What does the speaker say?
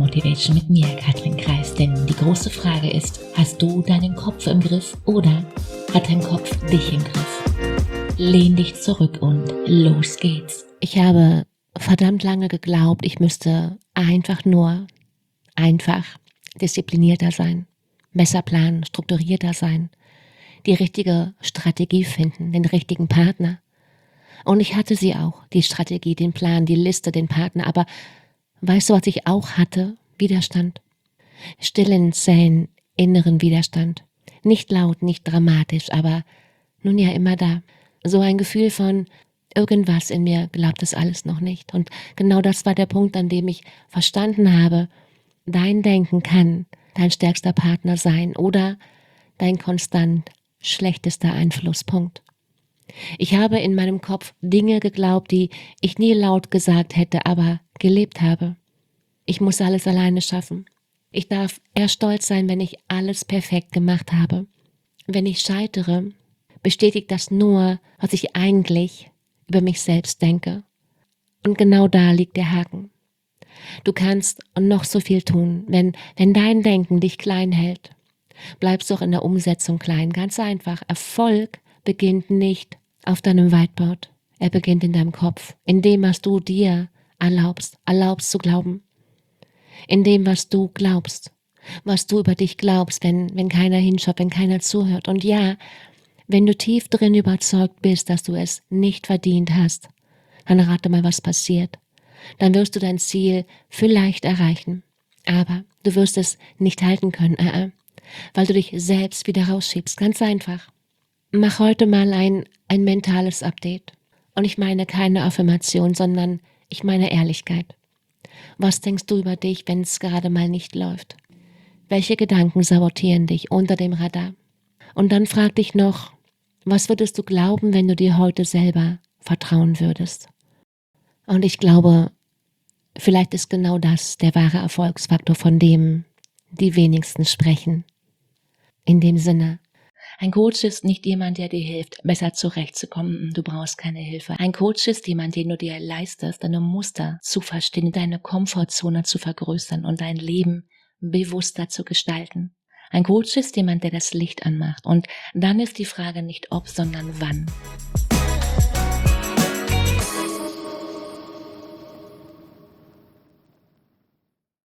Motivation mit mir, Katrin Kreis. Denn die große Frage ist, hast du deinen Kopf im Griff oder hat dein Kopf dich im Griff? Lehn dich zurück und los geht's. Ich habe verdammt lange geglaubt, ich müsste einfach disziplinierter sein, besser planen, strukturierter sein, die richtige Strategie finden, den richtigen Partner. Und ich hatte sie auch, die Strategie, den Plan, die Liste, den Partner. Aber weißt du, was ich auch hatte? Widerstand. Stillen, zähen, inneren Widerstand. Nicht laut, nicht dramatisch, aber nun ja immer da. So ein Gefühl von, irgendwas in mir glaubt es alles noch nicht. Und genau das war der Punkt, an dem ich verstanden habe, dein Denken kann dein stärkster Partner sein oder dein konstant schlechtester Einflusspunkt. Ich habe in meinem Kopf Dinge geglaubt, die ich nie laut gesagt hätte, aber gelebt habe. Ich muss alles alleine schaffen. Ich darf erst stolz sein, wenn ich alles perfekt gemacht habe. Wenn ich scheitere, bestätigt das nur, was ich eigentlich über mich selbst denke. Und genau da liegt der Haken. Du kannst noch so viel tun, wenn dein Denken dich klein hält. Bleibst du auch in der Umsetzung klein. Ganz einfach. Erfolg beginnt nicht auf deinem Whiteboard. Er beginnt in deinem Kopf. In dem, was du dir erlaubst zu glauben. In dem, was du glaubst. Was du über dich glaubst, wenn keiner hinschaut, wenn keiner zuhört. Und ja, wenn du tief drin überzeugt bist, dass du es nicht verdient hast, dann rate mal, was passiert. Dann wirst du dein Ziel vielleicht erreichen. Aber du wirst es nicht halten können, weil du dich selbst wieder rausschiebst. Ganz einfach. Mach heute mal ein mentales Update. Und ich meine keine Affirmation, sondern ich meine Ehrlichkeit. Was denkst du über dich, wenn es gerade mal nicht läuft? Welche Gedanken sabotieren dich unter dem Radar? Und dann frag dich noch, was würdest du glauben, wenn du dir heute selber vertrauen würdest? Und ich glaube, vielleicht ist genau das der wahre Erfolgsfaktor, von dem die wenigsten sprechen. In dem Sinne, ein Coach ist nicht jemand, der dir hilft, besser zurechtzukommen. Du brauchst keine Hilfe. Ein Coach ist jemand, den du dir leistest, deine Muster zu verstehen, deine Komfortzone zu vergrößern und dein Leben bewusster zu gestalten. Ein Coach ist jemand, der das Licht anmacht. Und dann ist die Frage nicht ob, sondern wann.